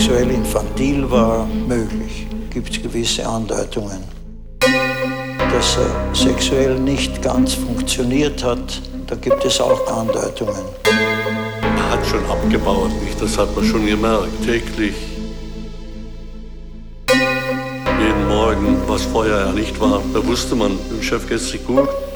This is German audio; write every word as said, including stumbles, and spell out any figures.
sexuell infantil war, möglich. Gibt es gewisse Andeutungen. Dass er sexuell nicht ganz funktioniert hat, da gibt es auch Andeutungen. Er hat schon abgebaut, nicht? Das hat man schon gemerkt, täglich. Jeden Morgen, was vorher ja nicht war, da wusste man, dem Chef geht es nicht gut.